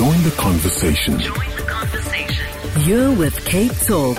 Join the conversation. You're with Cape Talk.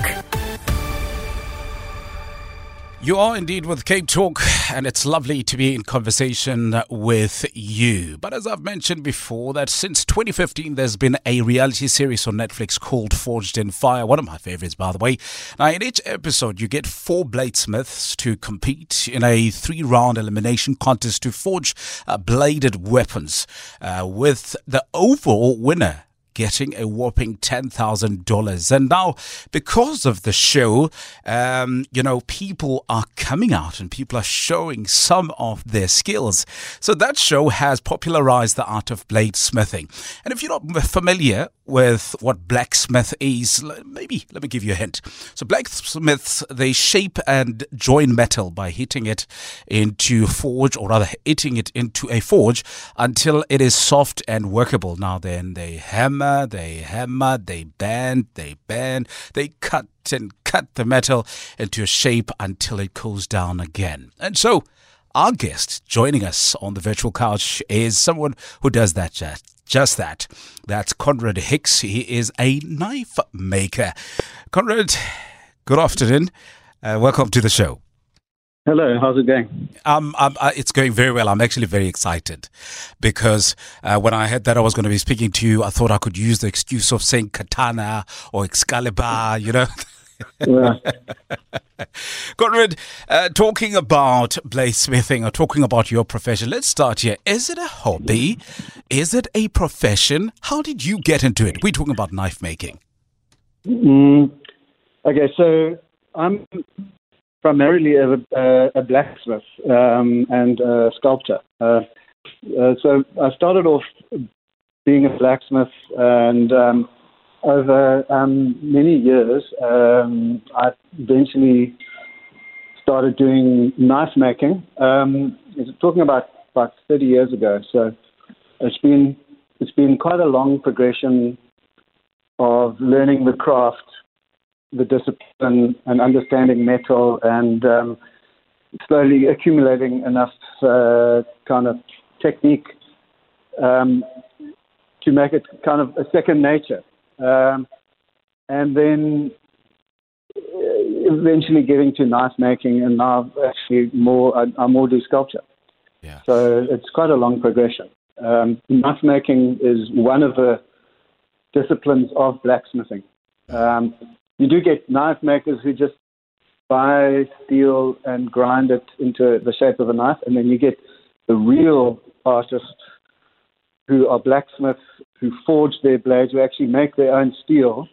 You are indeed with Cape Talk, and it's lovely to be in conversation with you. But as I've mentioned before, that since 2015, there's been a reality series on Netflix called Forged in Fire, one of my favorites, by the way. Now, in each episode, you get 4 bladesmiths to compete in a 3-round elimination contest to forge bladed weapons, with the overall winner getting a whopping $10,000. And now, because of the show, people are coming out and people are showing some of their skills. So that show has popularized the art of bladesmithing. And if you're not familiar with what blacksmith is, maybe let me give you a hint. So blacksmiths, they shape and join metal by hitting it into forge, or rather hitting it into a forge until it is soft and workable. Now then, they hammer, they bend, they cut and cut the metal into a shape until it cools down again. And so our guest joining us on the virtual couch is someone who does that just that. That's Conrad Hicks. He is a knife maker. Conrad, good afternoon. Welcome to the show. Hello, how's it going? It's going very well. I'm actually very excited because when I heard that I was going to be speaking to you, I thought I could use the excuse of saying katana or Excalibur, Yeah. Conrad, talking about bladesmithing or talking about your profession, let's start here. Is it a hobby? Is it a profession? How did you get into it? We're talking about knife making. Okay, so I'm primarily a blacksmith and a sculptor. So I started off being a blacksmith, and over many years, I eventually started doing knife making. Talking about 30 years ago. So it's been quite a long progression of learning the craft, the discipline, and understanding metal, and slowly accumulating enough kind of technique to make it kind of a second nature. And then eventually getting to knife making, and now actually I more do sculpture. Yeah. So it's quite a long progression. Knife making is one of the disciplines of blacksmithing. You do get knife makers who just buy steel and grind it into the shape of a knife, and then you get the real artists who are blacksmiths who forge their blades, who actually make their own steel,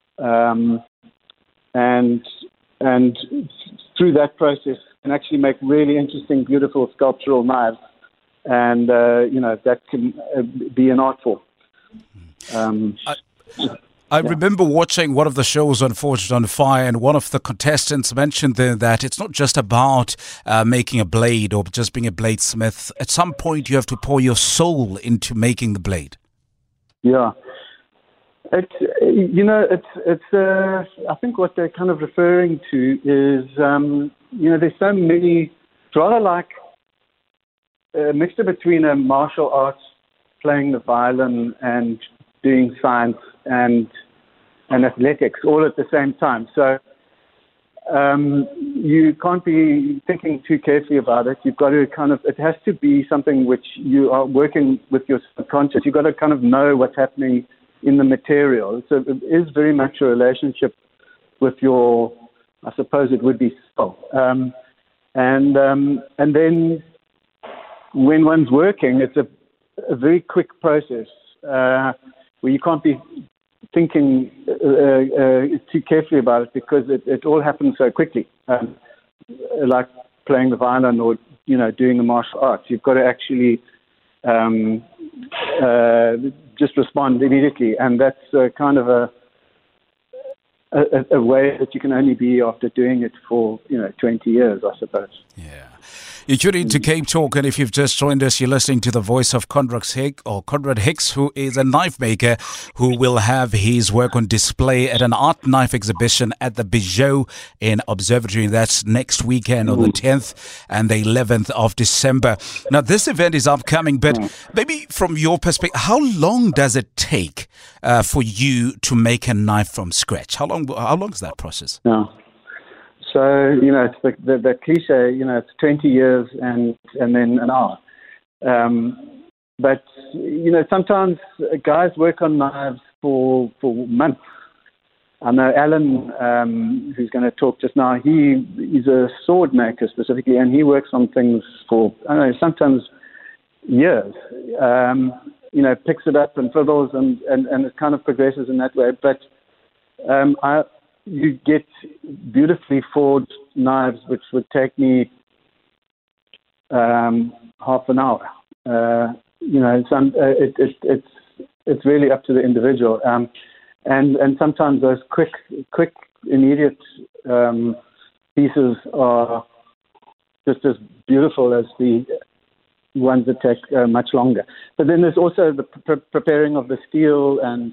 and through that process can actually make really interesting, beautiful sculptural knives, and that can be an art form. I remember watching one of the shows on Forged on Fire, and one of the contestants mentioned there that it's not just about making a blade or just being a bladesmith. At some point, you have to pour your soul into making the blade. Yeah. I think what they're kind of referring to is, there's so many, it's rather like a mixture between a martial arts, playing the violin and doing science and athletics all at the same time. So you can't be thinking too carefully about it. You've got to it has to be something which you are working with your subconscious. You've got to kind of know what's happening in the material. So it is very much a relationship with your, I suppose it would be soul. And then when one's working, it's a very quick process where you can't be thinking too carefully about it, because it all happens so quickly. Like playing the violin or doing the martial arts, you've got to actually just respond immediately, and that's kind of a way that you can only be after doing it for 20 years, I suppose. Yeah. You tune into Cape Talk, and if you've just joined us, you're listening to the voice of Conrad Hicks, who is a knife maker who will have his work on display at an art knife exhibition at the Bijou in Observatory. That's next weekend on the 10th and the 11th of December. Now, this event is upcoming, but maybe from your perspective, how long does it take for you to make a knife from scratch? How long is that process? Yeah. So, it's the cliche, it's 20 years and then an hour. But, sometimes guys work on knives for months. I know Alan, who's going to talk just now, he's a sword maker specifically, and he works on things for, sometimes years. Picks it up and fiddles and it kind of progresses in that way. But you get beautifully forged knives, which would take me half an hour. It's really up to the individual. And sometimes those quick, immediate pieces are just as beautiful as the ones that take much longer. But then there's also the preparing of the steel and,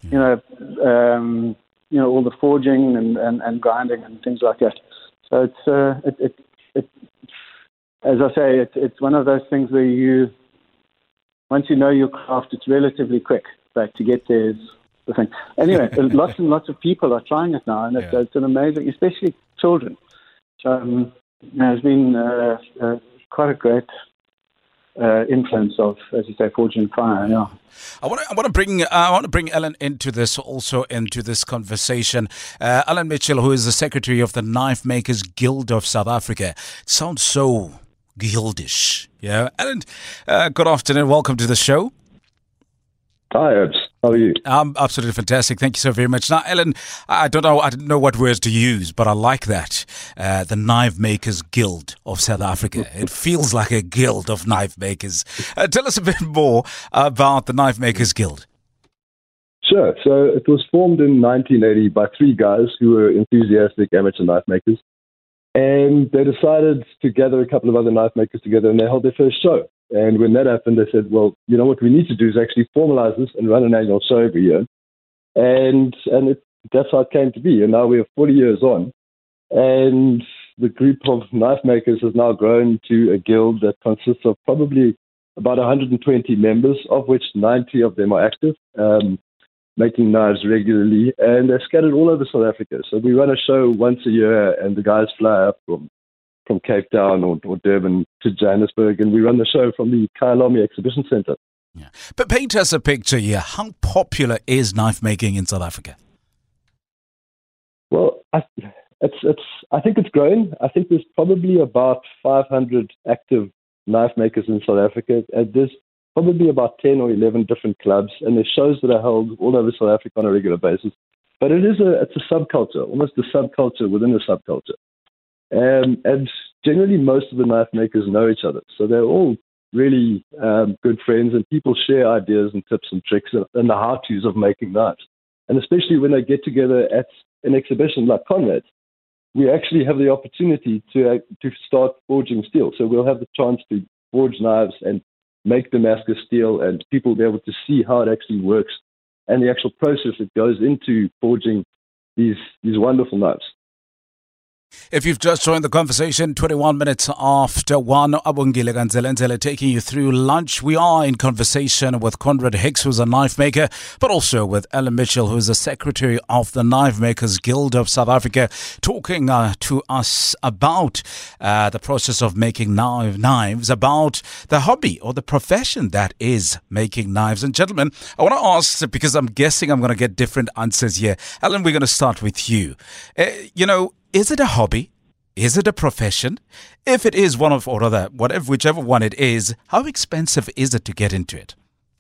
all the forging and grinding and things like that. So it's as I say, it's one of those things where once you know your craft, it's relatively quick, but to get there is the thing. Anyway, lots and lots of people are trying it now, and it's an amazing, especially children. So there's been quite a great influence of, as you say, forging fire. Yeah. I want to bring Alan into this conversation. Alan Mitchell, who is the secretary of the Knife Makers Guild of South Africa. It sounds so guildish. Yeah, Alan. Good afternoon. Welcome to the show. Hi, Ed. How are you? I'm absolutely fantastic. Thank you so very much. Now, Ellen, I don't know what words to use, but I like that. The Knife Makers Guild of South Africa. It feels like a guild of knife makers. Tell us a bit more about the Knife Makers Guild. Sure. So it was formed in 1980 by three guys who were enthusiastic amateur knife makers. And they decided to gather a couple of other knife makers together, and they held their first show. And when that happened, they said, well, you know what we need to do is actually formalize this and run an annual show every year. And that's how it came to be. And now we are 40 years on. And the group of knife makers has now grown to a guild that consists of probably about 120 members, of which 90 of them are active, making knives regularly. And they're scattered all over South Africa. So we run a show once a year, and the guys fly up from Cape Town or Durban to Johannesburg, and we run the show from the Kyalami Exhibition Centre. Yeah. But paint us a picture here. How popular is knife making in South Africa? Well, I think it's growing. I think there's probably about 500 active knife makers in South Africa, and there's probably about 10 or 11 different clubs, and there's shows that are held all over South Africa on a regular basis. But it's a subculture, almost a subculture within a subculture. And generally, most of the knife makers know each other. So they're all really good friends, and people share ideas and tips and tricks and the how-tos of making knives. And especially when they get together at an exhibition like Conrad's, we actually have the opportunity to start forging steel. So we'll have the chance to forge knives and make Damascus steel, and people will be able to see how it actually works and the actual process that goes into forging these wonderful knives. If you've just joined the conversation, 21 minutes after 1, Abongile Ganzelenzele taking you through lunch. We are in conversation with Conrad Hicks, who's a knife maker, but also with Alan Mitchell, who is the secretary of the Knife Makers Guild of South Africa, talking to us about the process of making knives, about the hobby or the profession that is making knives. And gentlemen, I want to ask, because I'm guessing I'm going to get different answers here. Alan, we're going to start with you. Is it a hobby? Is it a profession? If it is one of, or rather, whichever one it is, how expensive is it to get into it?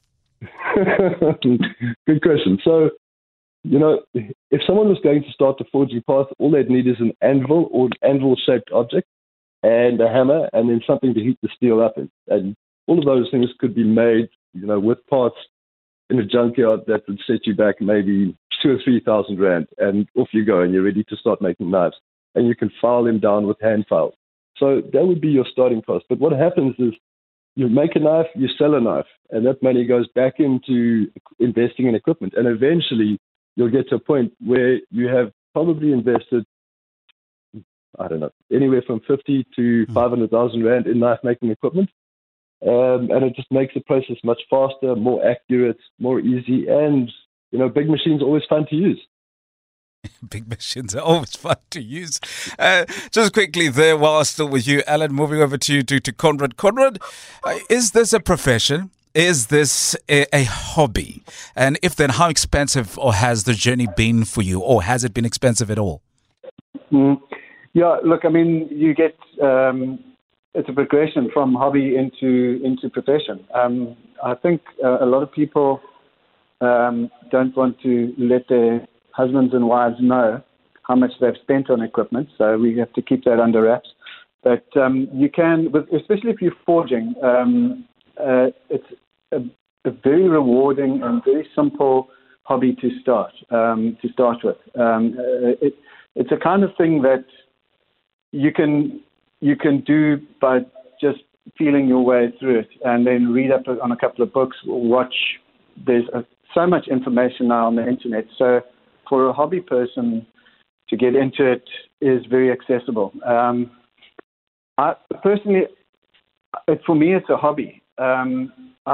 Good question. So, if someone was going to start the forging path, all they'd need is an anvil or an anvil-shaped object and a hammer, and then something to heat the steel up in. And all of those things could be made, with parts in a junkyard that would set you back maybe 2,000 or 3,000 rand, and off you go, and you're ready to start making knives. And you can file them down with hand files. So that would be your starting cost. But what happens is you make a knife, you sell a knife, and that money goes back into investing in equipment. And eventually you'll get to a point where you have probably invested, I don't know, anywhere from 50 to 500,000 Rand in knife making equipment. And it just makes the process much faster, more accurate, more easy. And, big machines are always fun to use. Big machines are always fun to use. Just quickly there, while I'm still with you, Alan, moving over to you, to Conrad. Conrad, is this a profession? Is this a hobby? And if then, how expensive or has the journey been for you? Or has it been expensive at all? Yeah, look, I mean, you get, it's a progression from hobby into profession. I think a lot of people don't want to let their husbands and wives know how much they've spent on equipment, so we have to keep that under wraps. But you can, especially if you're forging, it's a very rewarding and very simple hobby to start with. It's a kind of thing that you can do by just feeling your way through it, and then read up on a couple of books, watch. There's so much information now on the internet, so for a hobby person to get into it is very accessible. I personally, for me, it's a hobby. I'm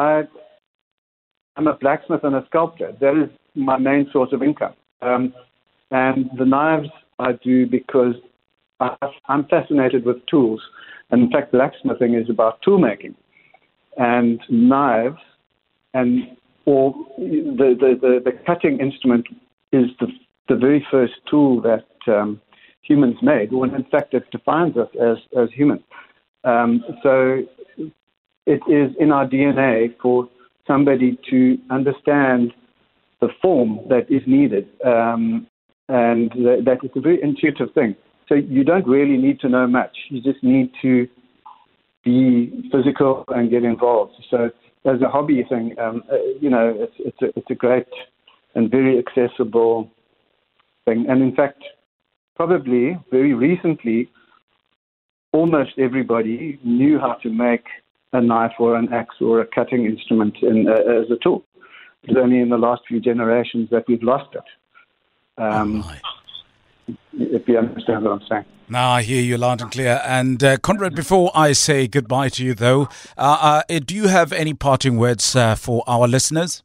a blacksmith and a sculptor. That is my main source of income. And the knives I do because I'm fascinated with tools. And in fact, blacksmithing is about tool making. And knives or the cutting instrument is the very first tool that humans made, when in fact it defines us as humans. So it is in our DNA for somebody to understand the form that is needed, and that is a very intuitive thing. So you don't really need to know much. You just need to be physical and get involved. So as a hobby thing, it's a great and very accessible thing. And in fact, probably very recently, almost everybody knew how to make a knife or an axe or a cutting instrument as a tool. It's only in the last few generations that we've lost it. If you understand what I'm saying. Now I hear you loud and clear. And Conrad, before I say goodbye to you, though, do you have any parting words for our listeners?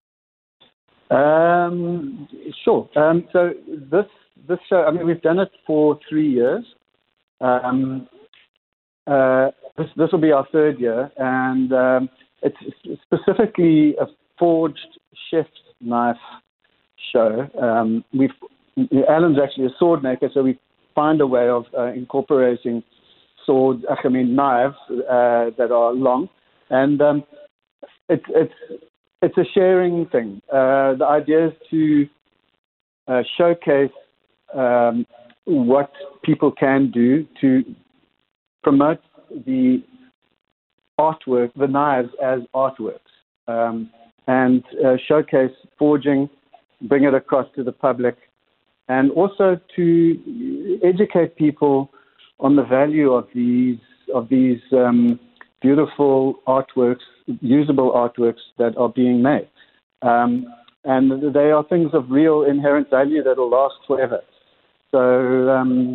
Sure. So this show, I mean, we've done it for 3 years. This will be our third year, and it's specifically a forged chef's knife show. Alan's actually a sword maker, so we find a way of incorporating knives that are long, and it's a sharing thing. The idea is to showcase what people can do to promote the artwork, the knives as artworks, and showcase forging, bring it across to the public, and also to educate people on the value of these beautiful artworks, usable artworks that are being made. And they are things of real inherent value that will last forever. So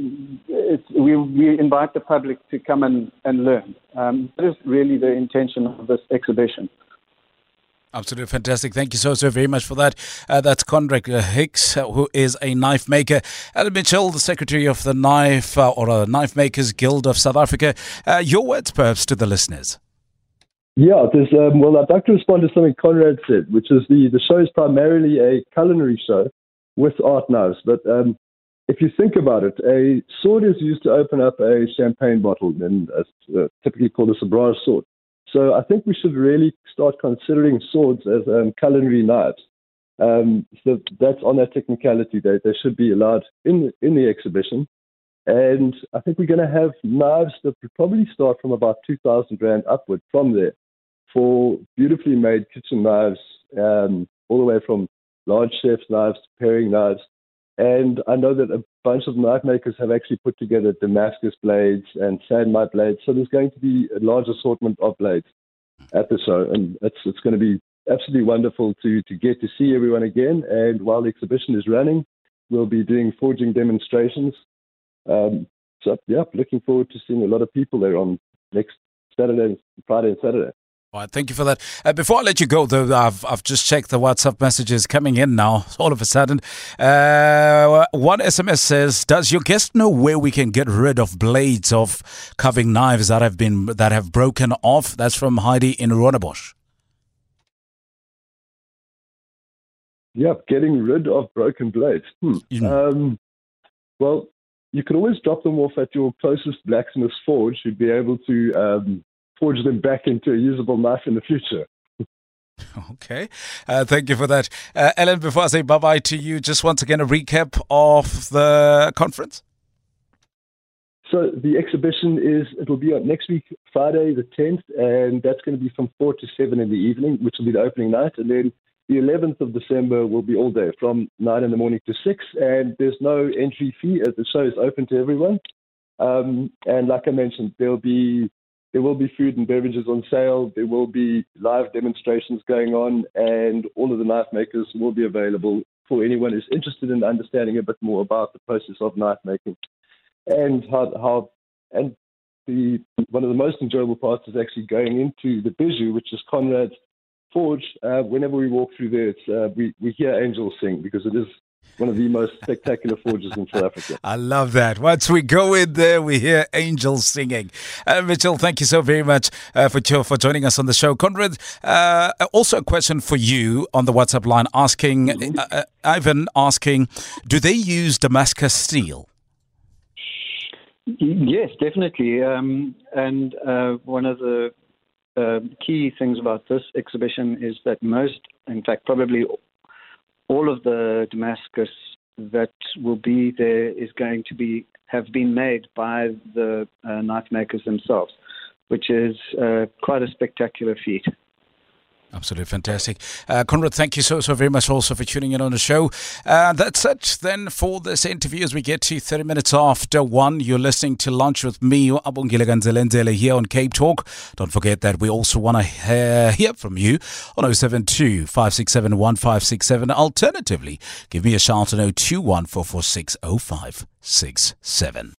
we invite the public to come and learn. That is really the intention of this exhibition. Absolutely fantastic. Thank you so very much for that. That's Conrad Hicks, who is a knife maker. Alan Mitchell, the secretary of the Knife Knife Makers Guild of South Africa. Your words, perhaps, to the listeners. Yeah, I'd like to respond to something Conrad said, which is the show is primarily a culinary show with art knives. But if you think about it, a sword is used to open up a champagne bottle, and typically called a sabrage sword. So I think we should really start considering swords as culinary knives. So that's on that technicality. They should be allowed in the exhibition. And I think we're going to have knives that will probably start from about 2,000 Rand upward from there for beautifully made kitchen knives, all the way from large chef's knives to paring knives. And I know that a bunch of knife makers have actually put together Damascus blades and Sandmite blades. So there's going to be a large assortment of blades at the show. And it's going to be absolutely wonderful to get to see everyone again. And while the exhibition is running, we'll be doing forging demonstrations. Looking forward to seeing a lot of people there on next Friday and Saturday. All right, thank you for that. Before I let you go, though, I've just checked the WhatsApp messages coming in now. All of a sudden, one SMS says, "Does your guest know where we can get rid of blades of carving knives that have broken off?" That's from Heidi in Rondebosch. Yeah, getting rid of broken blades. Well, you can always drop them off at your closest blacksmith's forge. You'd be able to forge them back into a usable knife in the future. Okay. Thank you for that. Ellen, before I say bye-bye to you, just once again a recap of the conference. So the exhibition it'll be on next week, Friday the 10th, and that's going to be from 4 to 7 in the evening, which will be the opening night. And then the 11th of December will be all day, from 9 in the morning to 6, and there's no entry fee. The show is open to everyone. And like I mentioned, there will be food and beverages on sale. There will be live demonstrations going on, and all of the knife makers will be available for anyone who's interested in understanding a bit more about the process of knife making. And one of the most enjoyable parts is actually going into the Bijou, which is Conrad's forge. Whenever we walk through there, we hear angels sing, because it is one of the most spectacular forges in South Africa. I love that. Once we go in there, we hear angels singing. Mitchell, thank you so very much for joining us on the show. Conrad, also a question for you on the WhatsApp line, Ivan asking, do they use Damascus steel? Yes, definitely. And one of the key things about this exhibition is that probably all of the Damascus that will be there is going to have been made by the knife makers themselves, which is quite a spectacular feat. Absolutely fantastic. Conrad, thank you so very much also for tuning in on the show. That's it then for this interview as we get to 30 minutes after 1. You're listening to Lunch with me, Abongile Ganzelendele, here on Cape Talk. Don't forget that we also want to hear from you on 072 567 1567. Alternatively, give me a shout on 021 446 0567.